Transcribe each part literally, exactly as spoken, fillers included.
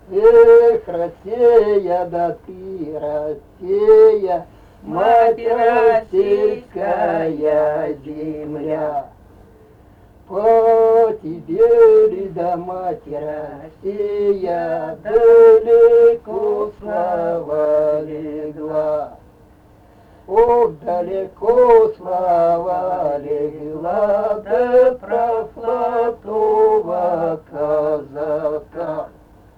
Эх, Россия, да ты, Россия, мать российская земля. По тебе ли, да, мать Россия, далеко слава легла. Ох, далеко слава легла, да про золотого казака.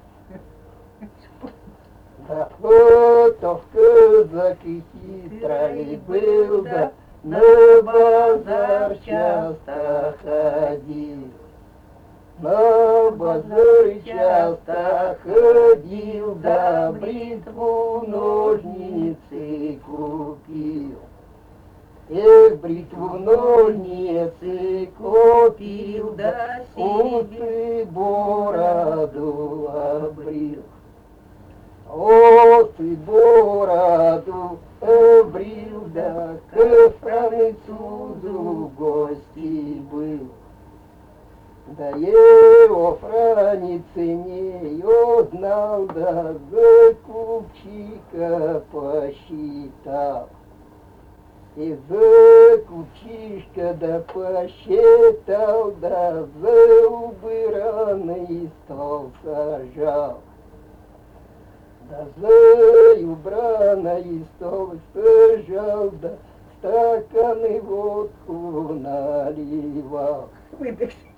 Да Флотов казак и хитрый был, да на базар часто ходил. На базар часто ходил, да бритву ножницы купил. Эх, бритву ножницы купил, да усы бороду обрил. О, ты бороду обрил, да к французу в гости был. Да его франицы не узнал, да за купчика посчитал. И за купчишка да посчитал, да за убранный стол сажал. Да за убранный стол сажал, да стаканы водку наливал. Выпиши.